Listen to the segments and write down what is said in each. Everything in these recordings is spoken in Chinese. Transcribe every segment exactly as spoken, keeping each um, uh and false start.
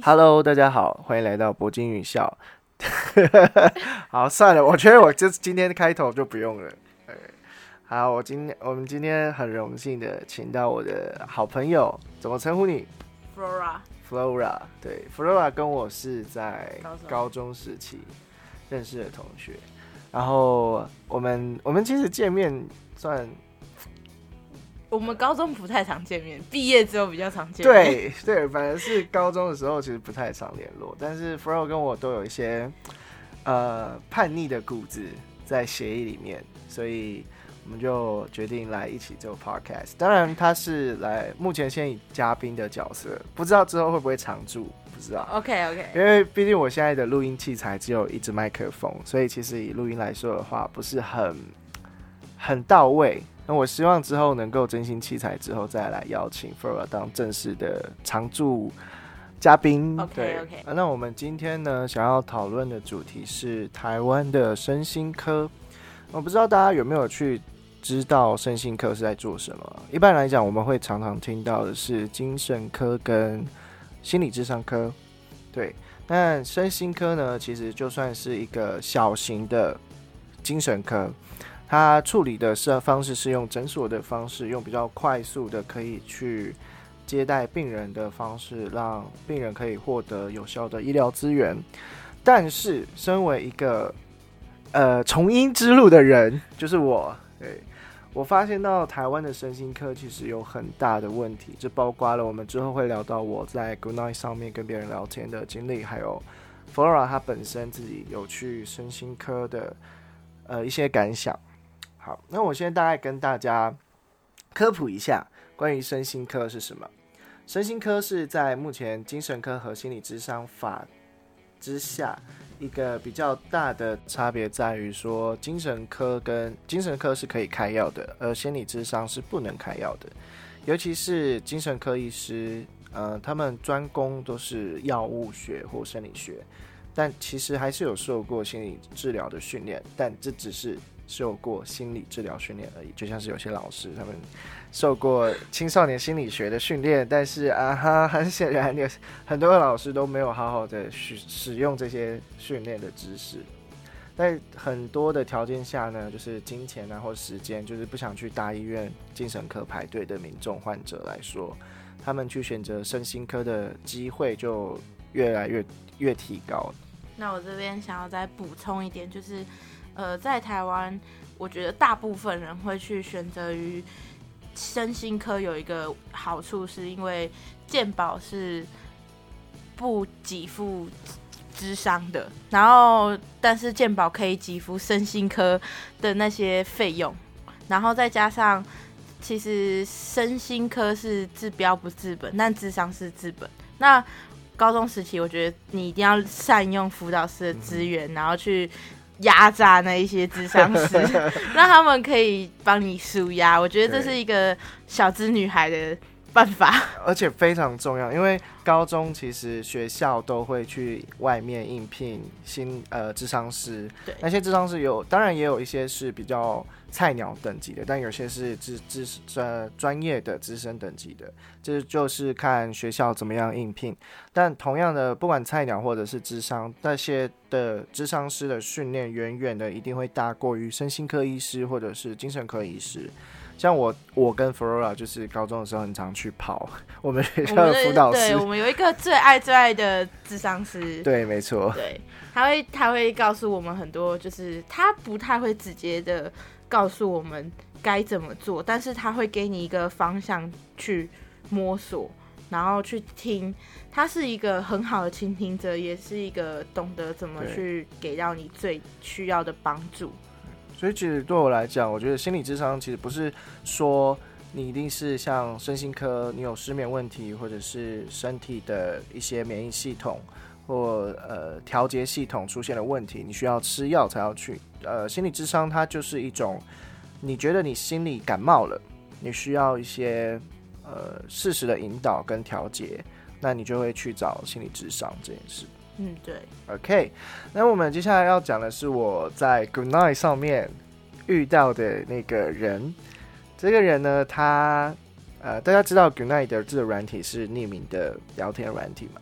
Hello， 大家好，欢迎来到铂金语校。好，算了，我觉得我这今天的开头就不用了。好，我今我们今天很荣幸的请到我的好朋友，怎么称呼你 ？Flora。Flora， 对 ，Flora 跟我是在高中时期认识的同学，然后我们我们其实见面算。 我们高中不太常见面，毕业之后比较常见面。 对对，反正是高中的时候其实不太常联络，但是 Fro 跟我都有一些呃叛逆的骨子在协议里面，所以我们就决定来一起做 podcast。当然他是来目前先以嘉宾的角色，不知道之后会不会常驻，不知道。 OK OK， 因为毕竟我现在的录音器材只有一支麦克风，所以其实以录音来说的话，不是很很到位。那我希望之后能够更新器材之后，再来邀请 Flora 当正式的常驻嘉宾。 OK 对 OK。 那我们今天呢，想要讨论的主题是台湾的身心科。我不知道大家有没有去知道身心科是在做什么？一般来讲，我们会常常听到的是精神科跟心理咨商科。对，那身心科呢，其实就算是一个小型的精神科。它处理的方式是用诊所的方式，用比较快速的可以去接待病人的方式，让病人可以获得有效的医疗资源。但是，身为一个呃从医之路的人，就是我，对我发现到台湾的身心科其实有很大的问题，这包括了我们之后会聊到我在 Goodnight 上面跟别人聊天的经历，还有 Flora 她本身自己有去身心科的呃一些感想。好，那我先大概跟大家科普一下关于身心科是什么。身心科是在目前精神科和心理咨商法之下一个比较大的差别，在于说精神科跟精神科是可以开药的，而心理咨商是不能开药的。尤其是精神科医师，呃，他们专攻都是药物学或生理学，但其实还是有受过心理治疗的训练，但这只是受过心理治疗训练而已，就像是有些老师他们受过青少年心理学的训练，但是啊哈，很显然有很多的老师都没有好好的使用这些训练的知识。在很多的条件下呢，就是金钱啊或时间，就是不想去大医院精神科排队的民众患者来说，他们去选择身心科的机会就越来越越提高。 那我这边想要再补充一点，就是呃，在台湾，我觉得大部分人会去选择于身心科，有一个好处是因为健保是不给付諮商的，然后但是健保可以给付身心科的那些费用，然后再加上其实身心科是治标不治本，但諮商是治本。那高中时期，我觉得你一定要善用辅导师的资源，然后去压榨那一些諮商师，让他们可以帮你抒压。我觉得这是一个小资女孩的办法， 而且非常重要，因为高中其实学校都会去外面应聘新呃諮商师，那些諮商师有，当然也有一些是比较菜鸟等级的，但有些是资资呃专业的资深等级的，这就是看学校怎么样应聘。但同样的，不管菜鸟或者是諮商，那些的諮商师的训练远远的一定会大过于身心科医师或者是精神科医师。像我，我跟 Flora 就是高中的时候很常去跑我们学校的辅导室。 对，我们有一个最爱最爱的諮商师。 对，没错。 对，他会他会告诉我们很多，就是他不太会直接的告诉我们该怎么做，但是他会给你一个方向去摸索，然后去听。他是一个很好的倾听者，也是一个懂得怎么去给到你最需要的帮助。 所以其实对我来讲，我觉得心理諮商其实不是说你一定是像身心科，你有失眠问题，或者是身体的一些免疫系统或呃调节系统出现了问题，你需要吃药才要去。呃，心理諮商它就是一种，你觉得你心里感冒了，你需要一些呃适时的引导跟调节，那你就会去找心理諮商这件事。 嗯，对。 OK， 那我们接下来要讲的是我在 Goodnight 上面遇到的那个人。这个人呢，他呃，大家知道 Goodnight 的这个软体是匿名的聊天软体嘛？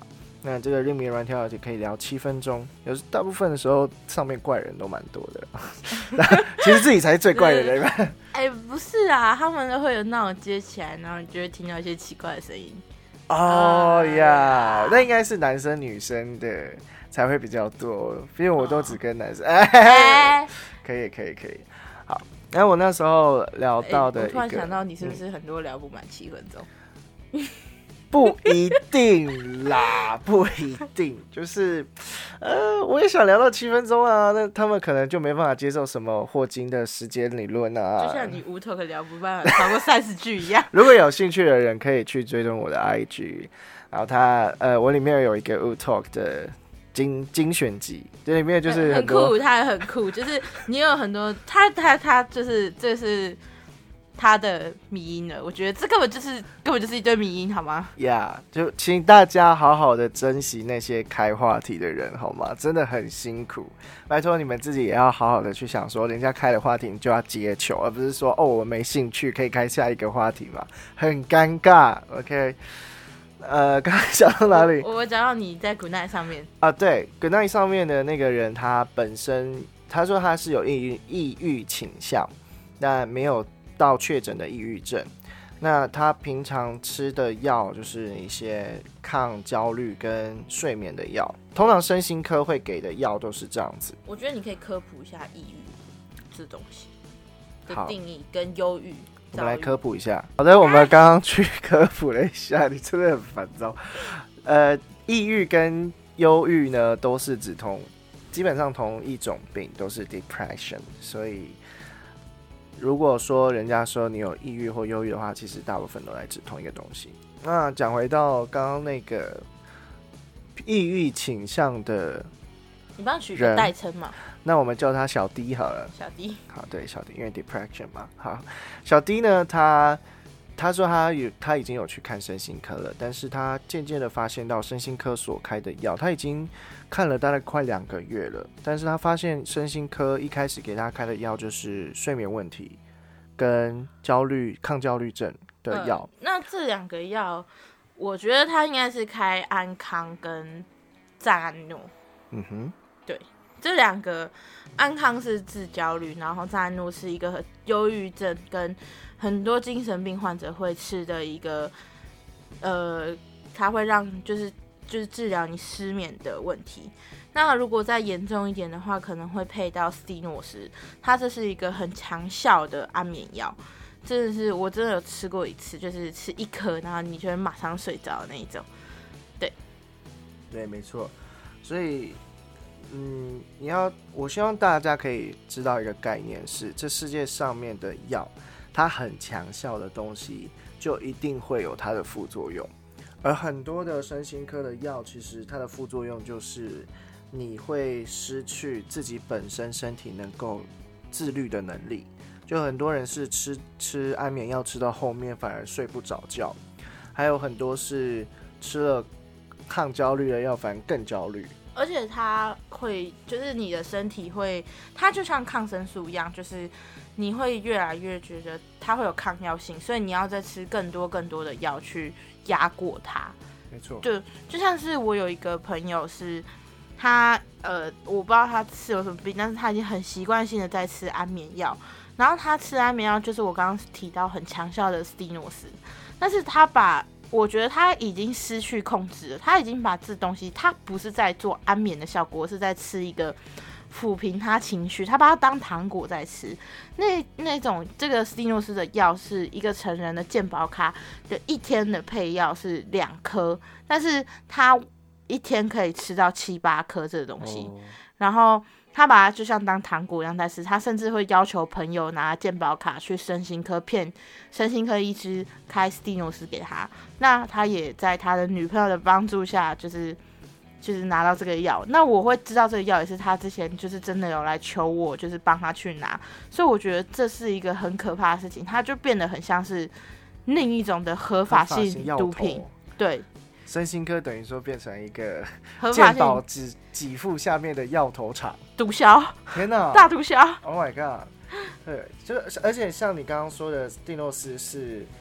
那这个令名软体也可以聊七分钟，有时大部分的时候上面怪人都蛮多的，其实自己才是最怪的人。 哎、欸，不是啊，他们都会有那种接起来，然后你就会听到一些奇怪的声音。 哦呀，那应该是男生女生的才会比较多，因为我都只跟男生。哎、哦欸，可以可以可以，好。然后我那时候聊到的、欸， 我突然想到，你是不是很多聊不满七分钟？嗯不一定啦，不一定，就是呃，我也想聊到七分钟啊，那他们可能就没办法接受什么霍金的时间理论啊， 就像你无头可聊不办法超过三十句一样。 如果有兴趣的人可以去追踪我的 I G， 然后他呃，我里面有一个 U Talk 的精精选集，这里面就是很多很酷，他很酷，就是你有很多他他他就是这是。他的迷因了，我觉得这根本就是根本就是一堆迷因，好吗？ 呀、yeah, 就请大家好好的珍惜那些开话题的人，好吗？真的很辛苦，拜托你们自己也要好好的去想说，人家开的话题你就要接球，而不是说哦我没兴趣，可以开下一个话题嘛，很尴尬。OK， 呃，刚才讲到哪里？ 我我讲到你在 Good Night 上面啊，对 ，Good Night 上面的那个人，他本身他说他是有抑抑郁倾向，但没有到确诊的抑郁症，那他平常吃的药就是一些抗焦虑跟睡眠的药，通常身心科会给的药都是这样子。 我觉得你可以科普一下抑郁这东西的定义跟忧郁。 我们来科普一下。好的，我们刚刚去科普了一下，你真的很烦躁。呃，抑郁跟忧郁呢，都是指同基本上同一种病，都是 depression， 所以。如果说人家说你有抑郁或忧郁的话，其实大部分都来指同一个东西。那讲回到刚刚那个抑郁倾向的， 你帮他取个代称嘛？ 那我们叫他小 D 好了。 小 D， 好，对，小 D， 因为 depression 嘛。好，小 D 呢，他他说他有他已经有去看身心科了，但是他渐渐的发现到身心科所开的药，他已经看了大概快两个月了，但是他发现身心科一开始给他开的药就是睡眠问题跟焦虑抗焦虑症的药、 呃、那这两个药我觉得他应该是开安康跟赞安诺。 嗯哼， 对，这两个安康是治焦虑，然后赞安诺是一个忧郁症跟很多精神病患者会吃的一个呃它会让就是就是治疗你失眠的问题。那如果再严重一点的话，可能会配到斯蒂诺斯，它这是一个很强效的安眠药，真的是我真的有吃过一次，就是吃一颗，然后你就会马上睡着的那一种。对， 对，没错。所以，嗯，你要，我希望大家可以知道一个概念是，这世界上面的药，它很强效的东西，就一定会有它的副作用。而很多的身心科的药，其实它的副作用就是你会失去自己本身身体能够自律的能力。就很多人是吃吃安眠药吃到后面反而睡不着觉，还有很多是吃了抗焦虑的药反而更焦虑。 而且它会就是你的身体会，它就像抗生素一样，就是你会越来越觉得它会有抗药性，所以你要再吃更多更多的药去压过它。 没错， 就就像是我有一个朋友是他呃，我不知道他吃有什么病，但是他已经很习惯性的在吃安眠药，然后他吃安眠药就是我刚刚提到很强效的斯蒂诺斯，但是他把我觉得他已经失去控制了，他已经把这东西，他不是在做安眠的效果，是在吃一个抚平他情绪，他把它当糖果在吃。那那种这个斯蒂诺斯的药是一个成人的健保卡的一天的配药是两颗，但是他一天可以吃到七八颗这个东西，哦、然后他把它就像当糖果一样在吃，他甚至会要求朋友拿健保卡去身心科骗身心科医师开斯蒂诺斯给他，那他也在他的女朋友的帮助下，就是就是拿到这个药。那我会知道这个药也是他之前就是真的有来求我，就是帮他去拿，所以我觉得这是一个很可怕的事情，他就变得很像是另一种的合法性毒品，对。 身心科等于说变成一个健保给给付下面的药头厂， 毒枭， 天哪， 大毒枭 ！Oh my god！ 对，就而且像你刚刚说的，斯蒂诺斯是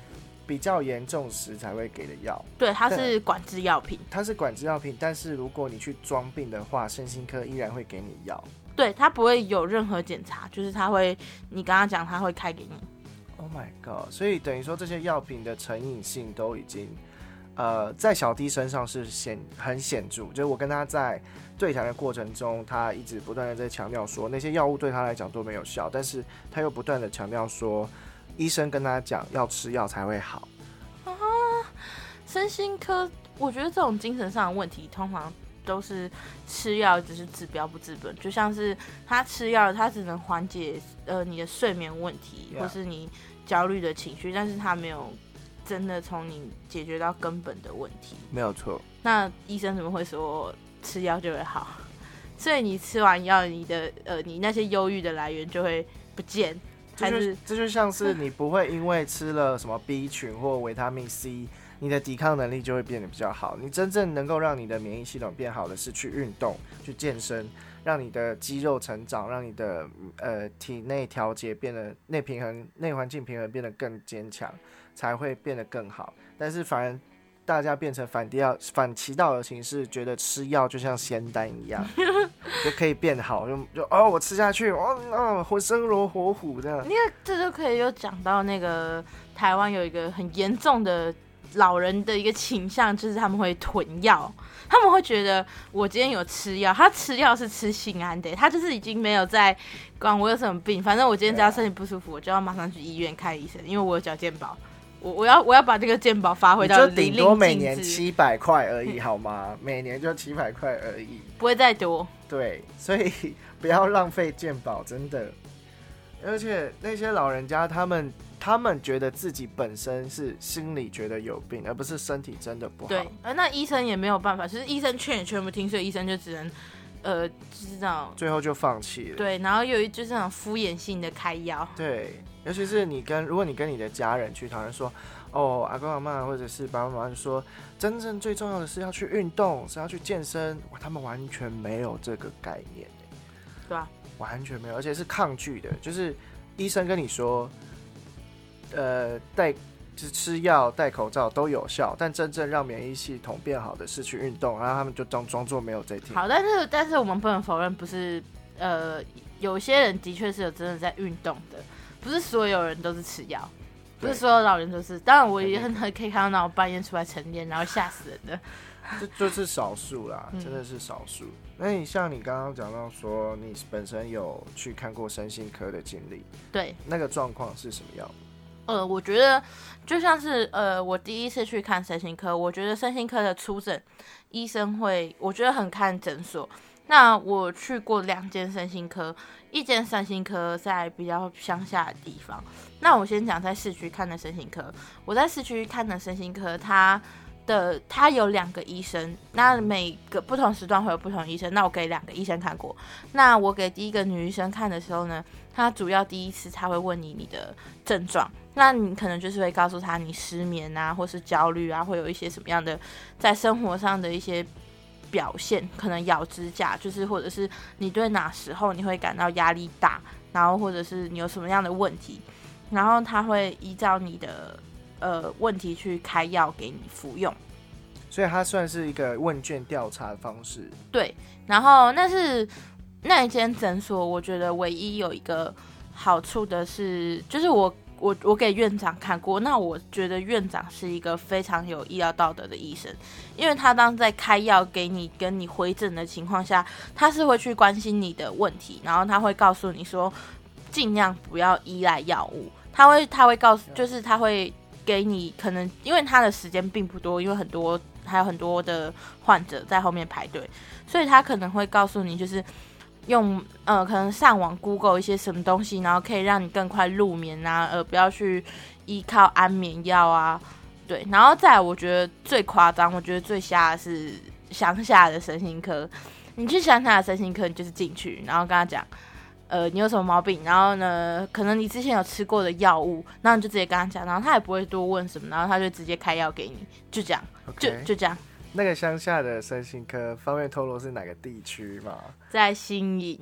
比较严重时才会给的药。 对，它是管制药品， 它是管制药品，但是如果你去装病的话，身心科依然会给你药。 对，它不会有任何检查，就是它会，你跟他讲，他会开给你。 Oh my god！ 所以等于说这些药品的成瘾性都已经，呃，在小弟身上是显很显著。就是我跟他在对谈的过程中，他一直不断的在强调说，那些药物对他来讲都没有效，但是他又不断的强调说，医生跟他讲要吃药才会好。 啊，身心科，我觉得这种精神上的问题，通常都是吃药只是治标不治本，就像是他吃药，他只能缓解呃你的睡眠问题， Yeah. 或是你焦虑的情绪，但是他没有真的从你解决到根本的问题。 没有错。 那医生怎么会说吃药就会好？所以你吃完药，你的呃你那些忧郁的来源就会不见。 这就这就像是你不会因为吃了什么 B 群或维他命 C， 你的抵抗能力就会变得比较好。你真正能够让你的免疫系统变好的是去运动、去健身，让你的肌肉成长，让你的呃体内调节变得内平衡、内环境平衡变得更坚强，才会变得更好。但是反而大家变成反调、反其道而行，是觉得吃药就像仙丹一样，就可以变好，就就哦，我吃下去，哦哦，浑身如活虎这样。 那个这就可以又讲到那个台湾有一个很严重的老人的一个倾向，就是他们会囤药，他们会觉得我今天有吃药，他吃药是吃心安的，他就是已经没有在管我有什么病，反正我今天只要身体不舒服，我就要马上去医院看医生，因为我有缴健保。我我要我要把这个健保发挥到淋漓尽致， 你就顶多每年七百块而已，好吗？每年就七百块而已， 不会再多。 对，所以不要浪费健保，真的。而且那些老人家，他们他们觉得自己本身是心里觉得有病，而不是身体真的不好。 对，而那医生也没有办法，就是医生劝也劝不听，所以医生就只能呃，就是这种最后就放弃了。 对，然后有一就是那种敷衍性的开药。 对。尤其是你跟，如果你跟你的家人去讨论说，哦，阿公阿嬷或者是爸爸妈妈就说，真正最重要的是要去运动，是要去健身，哇，他们完全没有这个概念， 对啊， 完全没有，而且是抗拒的。就是医生跟你说，呃，戴就是吃药、戴口罩都有效，但真正让免疫系统变好的是去运动，然后他们就装装作没有在听。 好，但是但是我们不能否认，不是呃，有些人的确是有真的在运动的。不是所有人都是吃药，不是所有老人都是。当然，我也很很可以看到那种半夜出来晨练，然后吓死人的。 这就是少数啦，真的是少数。嗯、那你像你刚刚讲到说，你本身有去看过身心科的经历， 对， 那个状况是什么样？ 呃，我觉得就像是呃，我第一次去看身心科，我觉得身心科的初诊医生会，我觉得很看诊所。那我去过两间身心科，一间身心科在比较乡下的地方。那我先讲在市区看的身心科。我在市区看的身心科，它的它有两个医生，那每个不同时段会有不同的医生。那我给两个医生看过。那我给第一个女医生看的时候呢，她主要第一次她会问你你的症状，那你可能就是会告诉她你失眠啊，或是焦虑啊，会有一些什么样的在生活上的一些表现，可能咬指甲，就是或者是你对哪时候你会感到压力大，然后或者是你有什么样的问题，然后他会依照你的呃问题去开药给你服用， 所以它算是一个问卷调查的方式。 对，然后那是那一间诊所，我觉得唯一有一个好处的是，就是我。我我给院长看过，那我觉得院长是一个非常有医疗道德的医生，因为他当在开药给你跟你回诊的情况下，他是会去关心你的问题，然后他会告诉你说尽量不要依赖药物，他会他会告诉，就是他会给你可能因为他的时间并不多，因为很多还有很多的患者在后面排队，所以他可能会告诉你就是用呃，可能上网 Google 一些什么东西，然后可以让你更快入眠啊，呃，不要去依靠安眠药啊，对。然后再来，我觉得最夸张，我觉得最瞎的是乡下的身心科。你去乡下的身心科，你就是进去，然后跟他讲，呃，你有什么毛病，然后呢，可能你之前有吃过的药物，然后你就直接跟他讲，然后他也不会多问什么，然后他就直接开药给你，就这样， okay. 就就这样。 那个乡下的身心科方便透露是哪个地区吗？ 在新营。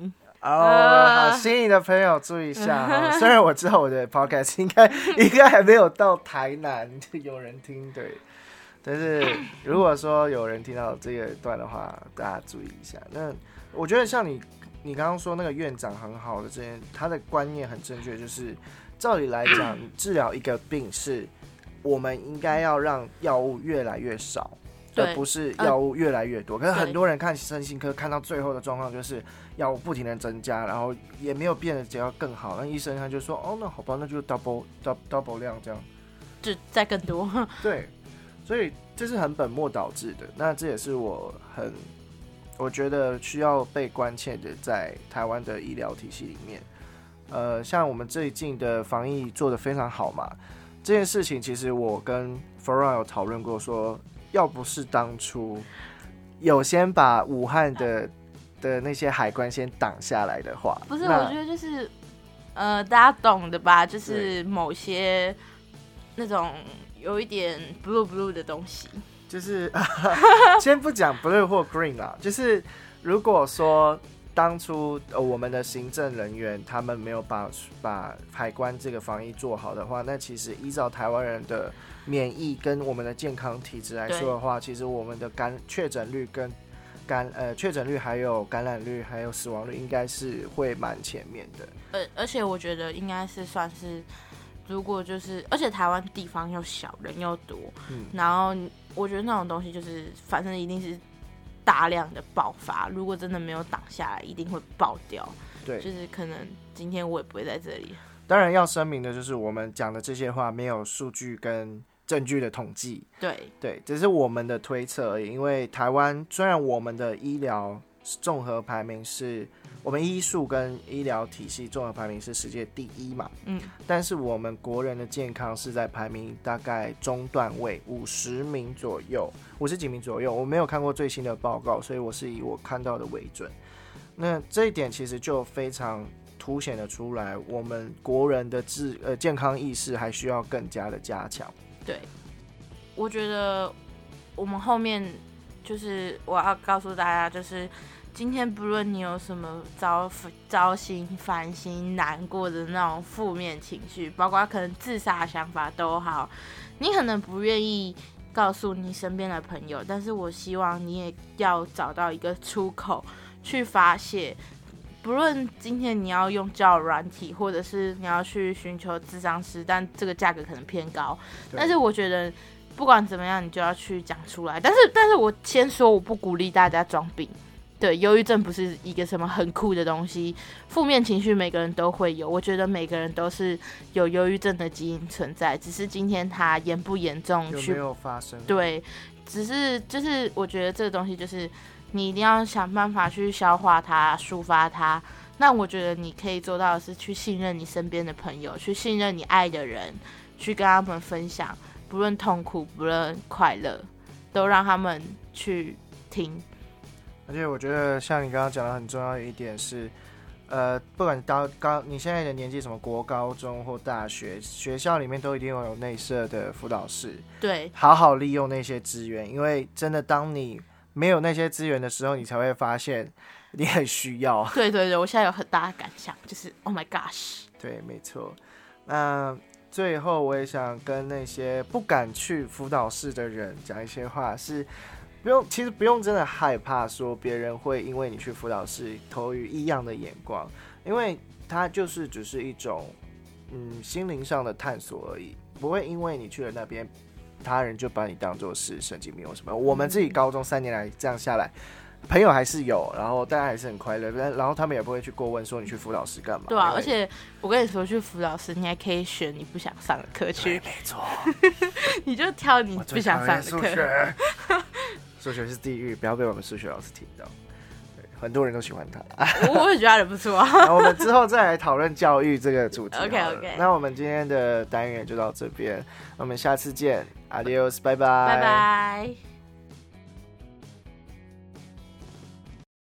哦，好，新颖的朋友注意一下哈。虽然我知道我的 podcast 应该应该还没有到台南有人听，对，但是如果说有人听到这个段的话，大家注意一下。那我觉得像你你刚刚说那个院长很好的这件，他的观念很正确，就是照理来讲，治疗一个病是我们应该要让药物越来越少。而不是药物越来越多，可是很多人看身心科看到最后的状况就是药物不停的增加，然后也没有变得只要更好，那医生他就说哦那好吧，那就 double double double 量这样， 就再更多。 对，所以这是很本末倒置的。那这也是我很我觉得需要被关切的，在台湾的医疗体系里面，呃，像我们最近的防疫做得非常好嘛，这件事情其实我跟 Flora 有讨论过说。要不是当初有先把武汉的的那些海关先挡下来的话， 不是，我觉得就是呃，大家懂的吧？就是某些那种有一点 blue blue 的东西， 就是先不讲 blue 或 green 啦，就是如果说当初、呃、我们的行政人员他们没有把把海关这个防疫做好的话，那其实依照台湾人的免疫跟我们的健康体质来说的话，其实我们的感确诊率跟感呃确诊率还有感染率还有死亡率应该是会蛮前面的。 而而且我觉得应该是算是，如果就是而且台湾地方又小，人又多，嗯，然后我觉得那种东西就是反正一定是大量的爆发，如果真的没有挡下来，一定会爆掉。 对， 就是可能今天我也不会在这里。 当然要声明的就是我们讲的这些话没有数据跟证据的统计， 对对，只是我们的推测而已。因为台湾虽然我们的医疗综合排名是，我们医术跟医疗体系综合排名是世界第一嘛，嗯，但是我们国人的健康是在排名大概中段位，五十名左右，五十几名左右。我没有看过最新的报告，所以我是以我看到的为准。那这一点其实就非常凸显的出来，我们国人的自呃健康意识还需要更加的加强。 对，我觉得我们后面就是我要告诉大家，就是今天不论你有什么糟糟心、烦心、难过的那种负面情绪，包括可能自杀的想法都好，你可能不愿意告诉你身边的朋友，但是我希望你也要找到一个出口去发泄。不论今天你要用交友软体，或者是你要去寻求諮商師，但这个价格可能偏高，但是我觉得不管怎么样，你就要去讲出来。但是，但是我先说，我不鼓励大家装病。对，忧郁症不是一个什么很酷的东西，负面情绪每个人都会有，我觉得每个人都是有忧郁症的基因存在，只是今天它严不严重， 有没有发生？ 对，只是就是我觉得这个东西就是你一定要想办法去消化它、抒发它。那我觉得你可以做到的是去信任你身边的朋友，去信任你爱的人，去跟他们分享，不论痛苦，不论快乐，都让他们去听。 而且我觉得像你刚刚讲的很重要的一点是，呃，不管高高你现在的年纪什么国高中或大学，学校里面都一定会有内设的辅导室， 对， 好好利用那些资源，因为真的当你没有那些资源的时候，你才会发现你很需要。 对对对，我现在有很大的感想，就是 Oh my gosh。 对，没错。那最后我也想跟那些不敢去辅导室的人讲一些话，是不用，其实不用真的害怕说别人会因为你去辅导室投予异样的眼光，因为它就是只是一种嗯心灵上的探索而已，不会因为你去了那边，他人就把你当作是神经病或什么。我们自己高中三年来这样下来，朋友还是有，然后大家还是很快乐，然后他们也不会去过问说你去辅导室干嘛。 对啊，而且我跟你说，去辅导室你还可以选你不想上的课去， 没错， 你就挑你不想上的课。 数学是地狱，不要被我们数学老师听到。很多人都喜欢他， 我也觉得他人不错。 我们之后再来讨论教育这个主题。 OK OK。 那我们今天的单元就到这边，我们下次见 ，Adios， 拜拜， 拜拜。